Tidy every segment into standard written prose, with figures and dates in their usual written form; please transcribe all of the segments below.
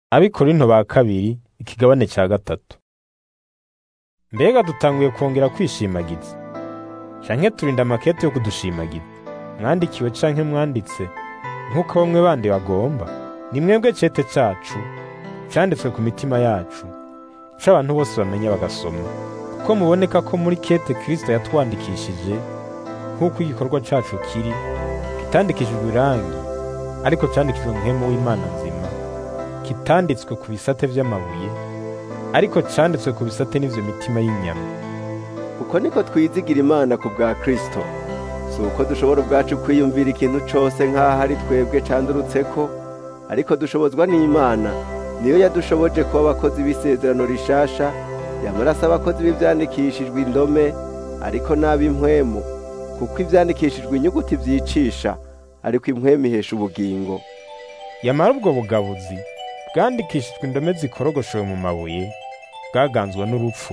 Abikorinto ba kabiri ikigabane ca gatatu. Mbega dutanguye kongera kwishimagiza canke turinda amakete yo kudushimagiza? Mwandikiwe canke mwanditse nk'uko bamwe bandi bagomba? Ni mwebwe cete cacu canditswe ku mitima yacu, ico abantu bose bamenya bagasoma, kuko muboneka ko muri kete Kristo yatwandikishije nk'uko igikorwa cacu kiri, kitandikishijwe irangi, ariko candikishijwe mpwemu w'Imana nzima, kitanditswe ku bisate vy'amabuye, ariko canditswe ku bisate n'ivyo mitima y'inyama. Uko niko twizigira Imana ku bwa Kristo, si uko dushobora ubwacu kwiyumvira ikintu cose nk'aho ari twebwe candurutseko, ariko dushobozwa n'Imana, niyo yadushoboje kuba abakozi b'isezerano rishasha, yamara si abakozi b'ivyandikishijwe indome, ariko n'ab'impwemu, kuko ivyandikishijwe inyuguti vyicisha, ariko impwemu ihesha ubugingo. Yamara ubwo bugabuzi bwandikishijwe indome zikorogoshewe mu mabuye, bwaganzwa n'urupfu,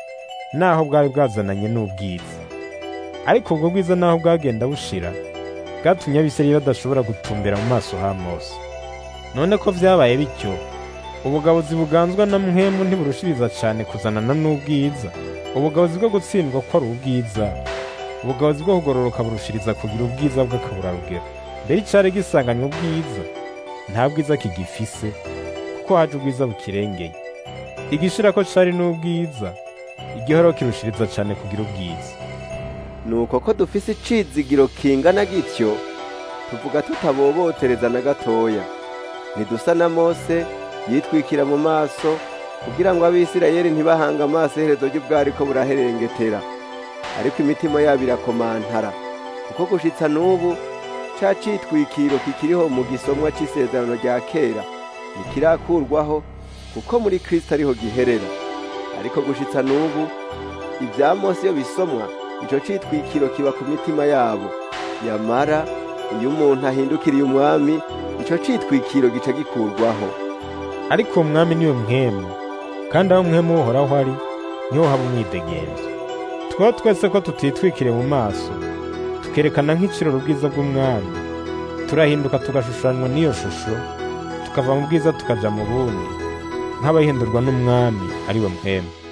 naho bwari bwazananye n'ubwiza. Ariko ubwo bwiza naho bwagenda bushira, bwatumye abisirayeli badashobora gutumbera mu maso ha Mose. None ko vyabaye bityo, ubugabuzi buganzwa na mpwemu ntiburushiriza cane kuzanana n'ubwiza? Ubugabuzi bwo gutsindwa ko ari ubwiza, ubugabuzi bwo kugororoka burushiriza kugira ubwiza bw'akaburarugero. Mbere icari gisanganywe ubwiza, nta bwiza kigifise, kuko haje ubwiza bukirengeye. Igishira ko cari n'ubwiza, igihoro kirushiriza cane kugira ubwiza. Nuko ko dufise icizigiro kingana gityo, tuvuga tutabobotereza na gatoya. Ntidusa na Mose yitwikira mu maso, kugira ngo abisirayeli ntibahanga amaso iherezo ry'ubwariko buraherengetera, ariko imitima yabo irakomantara, kuko gushitsa n'ubu ca citwikiro kikiriho mu gisomwa c'isezerano rya kera ntikirakurwaho, kuko muri Kristo ariho giherera. Ariko gushitsa n'ubu ibya Mose iyo bisomwa, ico citwikiro kiba ku mitima yabo. Yamara iyo umuntu ahindukiriye umwami, ico citwikiro gica gikurwaho. Ariko umwami niwe mpwemu, kandi aho mpwemu uhoraho ari, niho haba umwidegemvyo. Twaba twese ko tutitwikire mu maso, tukerekana nk'iciroro ubwiza bw'umwami, turahinduka tugashushanywa n'iyo shusho, tukava mu bwiza tukaja mu bundi, nk'abahindurwa n'umwami ari we mpwemu.